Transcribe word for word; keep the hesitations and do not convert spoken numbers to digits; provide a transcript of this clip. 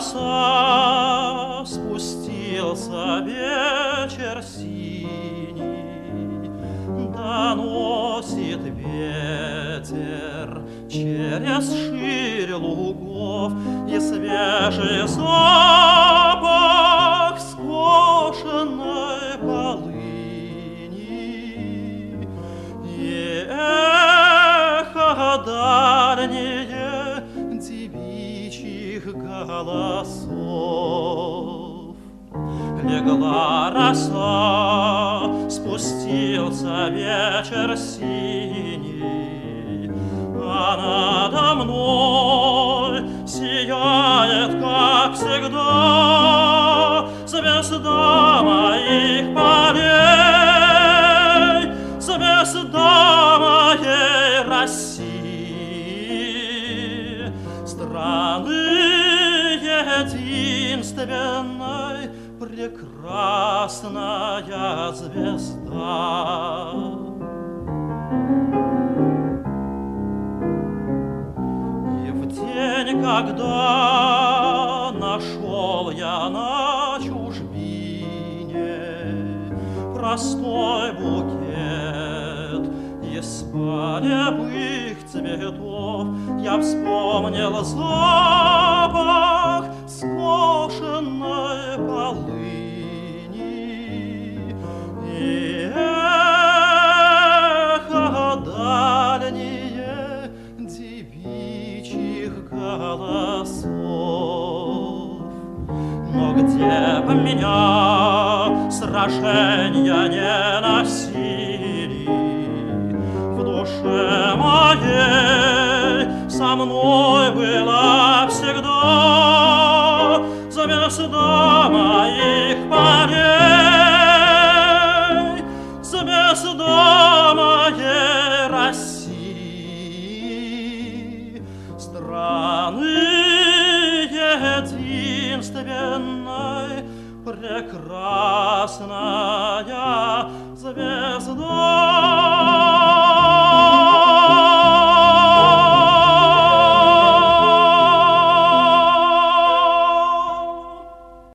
роса, спустился вечер синий, доносит ветер через ширь лугов и свежий запах скошенной полыни, и эхо дальнее девичьих голосов. Легла роса, спустился вечер синий, а надо мной сияет, как всегда, звезда моих полей, звезда моей России, страны единственной, прекрасная звезда. И в день, когда нашел я на чужбине простой букет из полевых цветов, я вспомнил запах скошенной полыни и эхо дальние девичьих голосов. Но где бы меня сражения не носили, в душе моей со мной была всегда звезда моих полей, звезда моей России, страны единственной, прекрасная звезда.